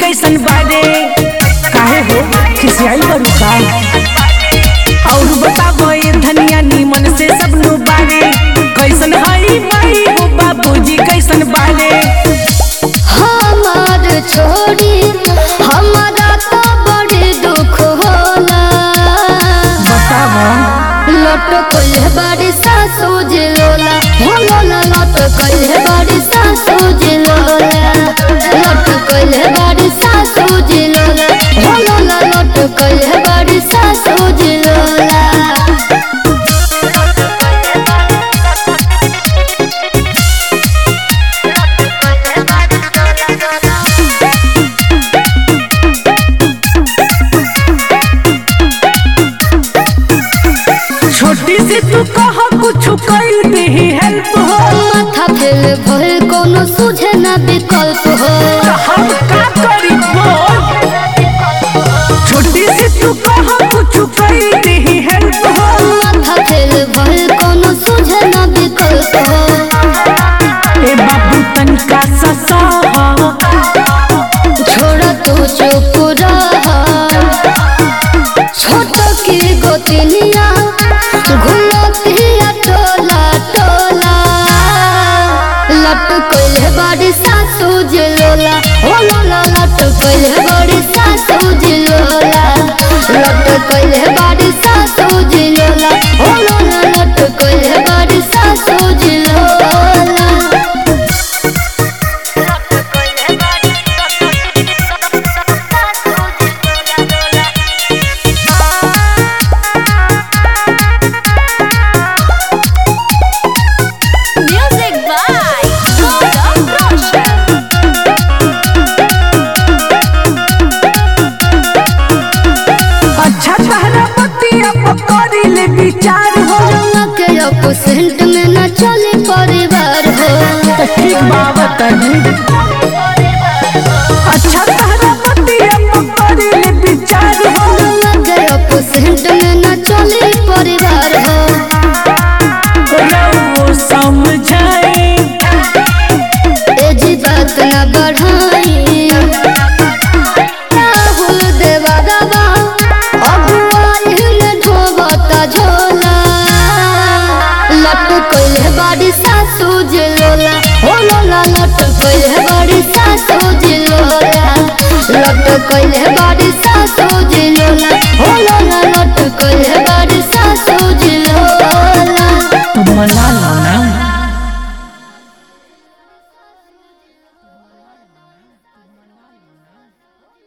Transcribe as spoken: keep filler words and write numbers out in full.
कैसन बारे काहे हो खिसियाई बड़ू का और बताबो ये धनिया नीमन से सब नु बारे कैसन हई मई हो बाबूजी कैसन बारे हमार छोड़ी हमारा तो बड़ी दुख होला बताबो लट कोई बड़ी सासू जिलोला होला लट कोई बड़ी सासू जिलोला लट कोई बड़ी सासू जिलोला होला लट कोई बड़ी सासू जिलोला छोटी से तू कहा कुछ कइल देही हेल्प हो माथा फेल भइल कोनो सुझे ना विकल्प हो हम का करी बोल छोटी से तू कहा कुछ कइल देही हेल्प हो माथा फेल भइल कोनो सुझे ना विकल्प हो ए बाबू तनिका ससा छोड़ तू चुप रह छोट की गोतिनिया घुलतिया टोला टोला लट कोइले बड़ी सासू जिलोला हो लोला लट कोइले बड़ी सासू जिलोला लट कोइले बड़ी सासू जिलोला हो लोला लट कोइले बड़ी सासू जिलोला Music by Golden Roshan. अच्छा तहरा पतिया पकड़ी ले विचार हो रंगा के अपोसेंट में न चले परिवार हो तो ठीक बात है अच्छा तहरा पतिया पकड़ी ले विचार हो रंगा के अपोसेंट में न चले परिवार हो वो समझाए ए जी बात न बढ़ाई राहुल देवा दवा अगुवाई में ढोबता झोला लट कोइले बड़ी सासू जिलोला हो लोला लट कोइले बड़ी सासू जिलोला लट कोइले बड़ी सासू जिलोला हो लोला लट कोइले बड़ी सासू जिलोला तो मना